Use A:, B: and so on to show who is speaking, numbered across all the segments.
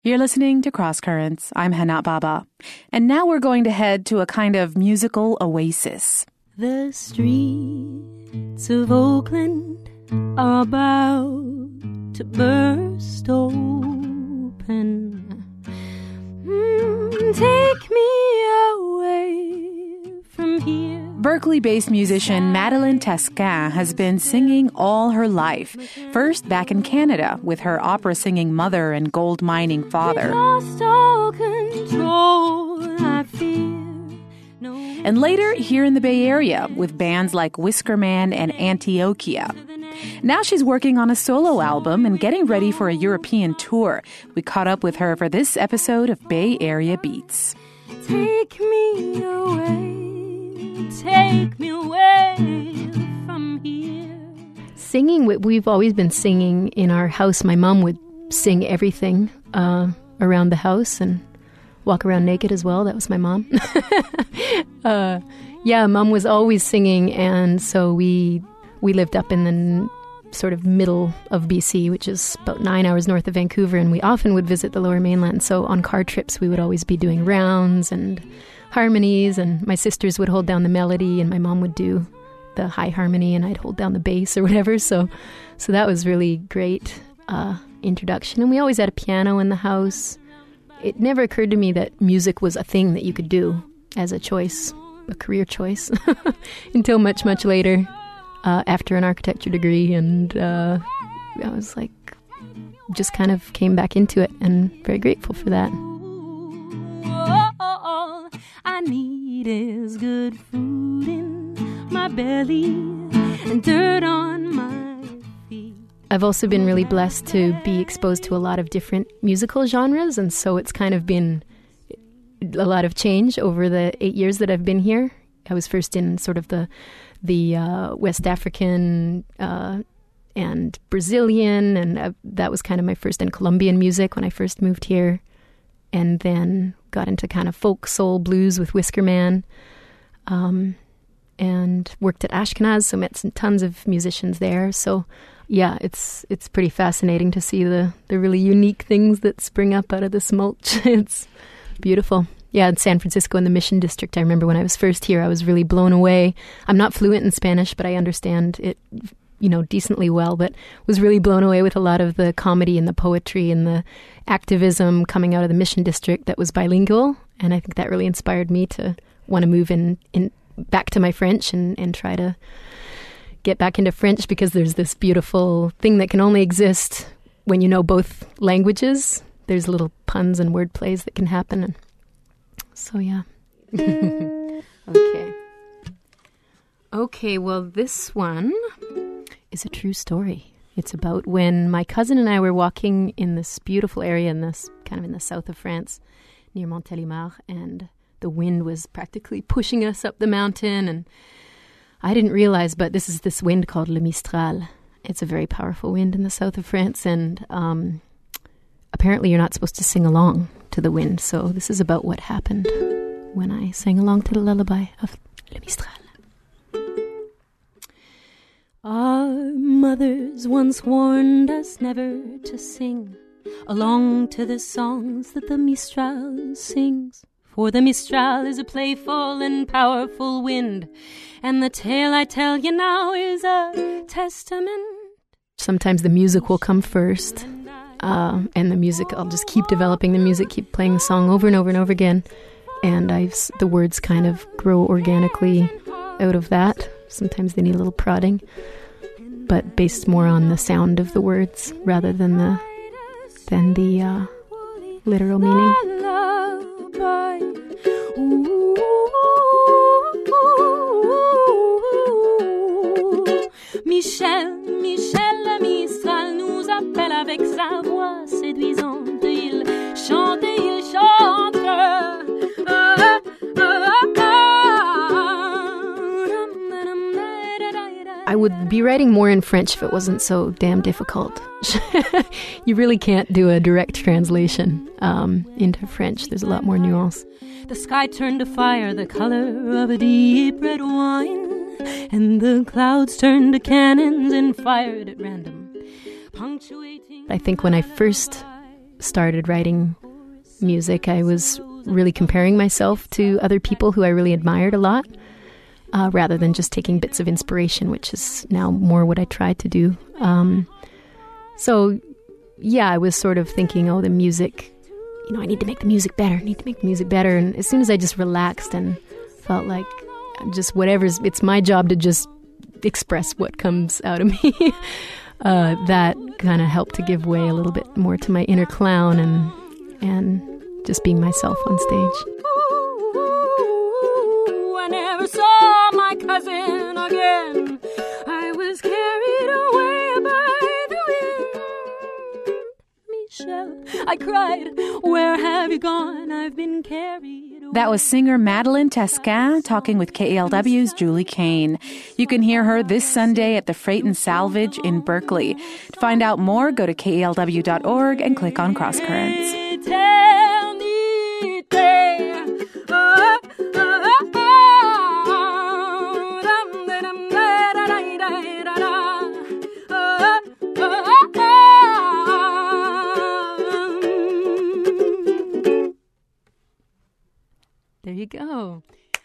A: You're listening to Cross Currents. I'm Hana Baba. And now we're going to head to a kind of musical oasis.
B: The streets of Oakland are about to burst open. Take me away from here.
A: Berkeley-based musician Madeleine Tasquin has been singing all her life. First back in Canada with her opera-singing mother and gold-mining father.
B: Lost all control, I fear.
A: And later here in the Bay Area with bands like Whisker Man and Antioquia. Now she's working on a solo album and getting ready for a European tour. We caught up with her for this episode of Bay Area Beats.
B: Take me away from here. Singing, we've always been singing in our house. My mom would sing everything around the house and walk around naked as well. That was my mom. Mom was always singing, and so we lived up in the sort of middle of BC, which is about 9 hours north of Vancouver, and we often would visit the Lower Mainland. So on car trips, we would always be doing rounds and harmonies, and my sisters would hold down the melody, and my mom would do the high harmony, and I'd hold down the bass or whatever. So that was really great introduction. And we always had a piano in the house. It never occurred to me that music was a thing that you could do as a choice, a career choice, until much, much later. After an architecture degree, and I was like, just kind of came back into it, and very grateful for that. All I need is good food in my belly and dirt on my feet. I've also been really blessed to be exposed to a lot of different musical genres, and so it's kind of been a lot of change over the 8 years that I've been here. I was first in sort of the West African and Brazilian, and that was kind of my first, and Colombian music when I first moved here, and then got into kind of folk, soul, blues with Whisker Man, and worked at Ashkenaz, so met tons of musicians there. So yeah, it's pretty fascinating to see the really unique things that spring up out of this mulch. It's beautiful. Yeah, in San Francisco in the Mission District, I remember when I was first here, I was really blown away. I'm not fluent in Spanish, but I understand it, decently well, but was really blown away with a lot of the comedy and the poetry and the activism coming out of the Mission District that was bilingual. And I think that really inspired me to want to move in back to my French and try to get back into French, because there's this beautiful thing that can only exist when you know both languages. There's little puns and word plays that can happen. So, yeah. Okay, well, this one is a true story. It's about when my cousin and I were walking in this beautiful area in the south of France, near Montélimar, and the wind was practically pushing us up the mountain, and I didn't realize, but this is this wind called Le Mistral. It's a very powerful wind in the south of France, and apparently you're not supposed to sing along to the wind, so this is about what happened when I sang along to the lullaby of Le Mistral. Our mothers once warned us never to sing along to the songs that the Mistral sings, for the Mistral is a playful and powerful wind, and the tale I tell you now is a testament. Sometimes the music will come first, and the music, I'll just keep developing the music, keep playing the song over and over and over again, and the words kind of grow organically out of that. Sometimes they need a little prodding, but based more on the sound of the words rather than the literal meaning. Michel, le Mistral nous appelle avec sa voix séduisante. Il chante et il chante. I would be writing more in French if it wasn't so damn difficult. You really can't do a direct translation into French. There's a lot more nuance. The sky turned to fire, the color of a deep red wine, and the clouds turned to cannons and fired at random, punctuating. I think when I first started writing music, I was really comparing myself to other people who I really admired a lot, rather than just taking bits of inspiration, which is now more what I try to do. So, I was sort of thinking, the music, I need to make the music better. And as soon as I just relaxed and felt like just it's my job to just express what comes out of me, that kind of helped to give way a little bit more to my inner clown and just being myself on stage.
C: I never saw my cousin again. I was carried away by the wind. Michelle, I cried, where have you gone? I've been carried away.
A: That was singer Madeleine Tesquin talking with KALW's Julie Kane. You can hear her this Sunday at the Freight and Salvage in Berkeley. To find out more, go to KALW.org and click on Crosscurrents.
B: There you go.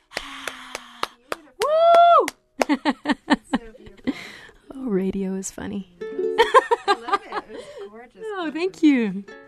A: Woo!
B: So beautiful. Oh, radio is funny.
D: I love it. It was gorgeous.
B: Oh, thank you.